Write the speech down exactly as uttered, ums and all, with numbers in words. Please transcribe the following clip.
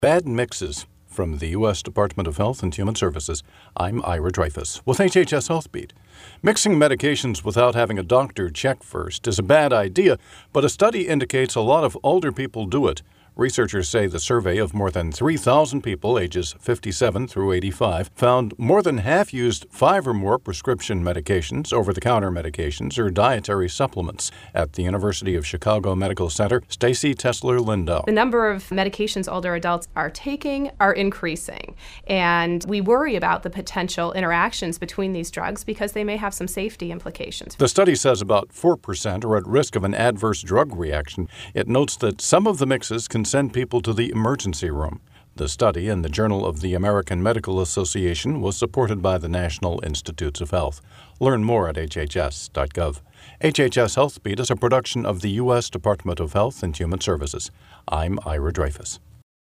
Bad mixes. From the U S Department of Health and Human Services, I'm Ira Dreyfus with H H S Health Beat. Mixing medications without having a doctor check first is a bad idea, but a study indicates a lot of older people do it. Researchers say the survey of more than three thousand people ages fifty-seven through eighty-five found more than half used five or more prescription medications, over-the-counter medications, or dietary supplements. At the University of Chicago Medical Center, Stacy Tesler-Lindow. The number of medications older adults are taking are increasing, and we worry about the potential interactions between these drugs because they may have some safety implications. The study says about four percent are at risk of an adverse drug reaction. It notes that some of the mixes can send people to the emergency room. The study in the Journal of the American Medical Association was supported by the National Institutes of Health. Learn more at H H S dot gov. H H S Health Beat is a production of the U S Department of Health and Human Services. I'm Ira Dreyfus.